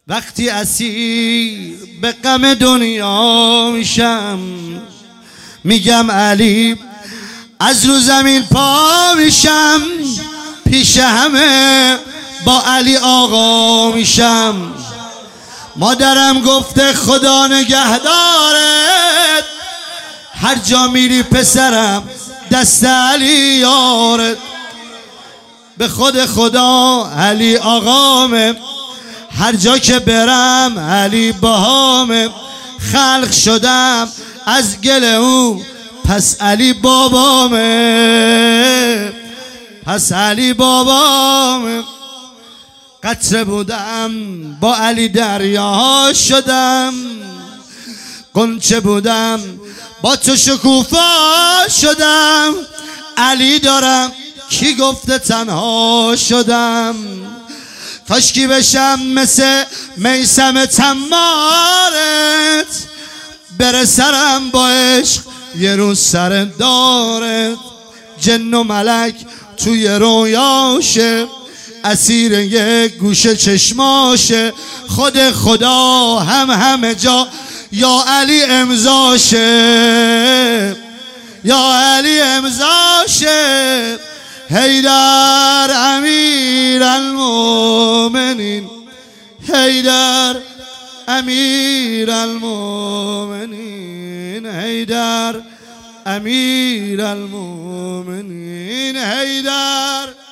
وقتی اسیر به غم دنیا میشم، میگم علی از رو زمین پا میشم، پیش همه با علی آقا میشم. مادرم گفته خدا نگهدارت، هر جا میری پسرم دست علی یارت. به خود خدا علی آقامه، هر جا که برم علی بهامه. خلق شدم از گل او، پس علی بابامه، پس علی بابامه. قطره بودم با علی دریا شدم، غنچه بودم با تو شکوفا شدم. علی دارم کی گفته تنها شدم، کاشکی بشم مثل میثم تمارت، بره سرم با عشق یه روز سر دارت. جن و ملک توی رویاشه، اسیر یک گوشه چشماشه. خود خدا هم همه جا یا علی امضاشه، یا علی امضاشه. حیدر امیر المؤمنین، حیدر امیر المؤمنین، حیدر امیر المؤمنین، حیدر.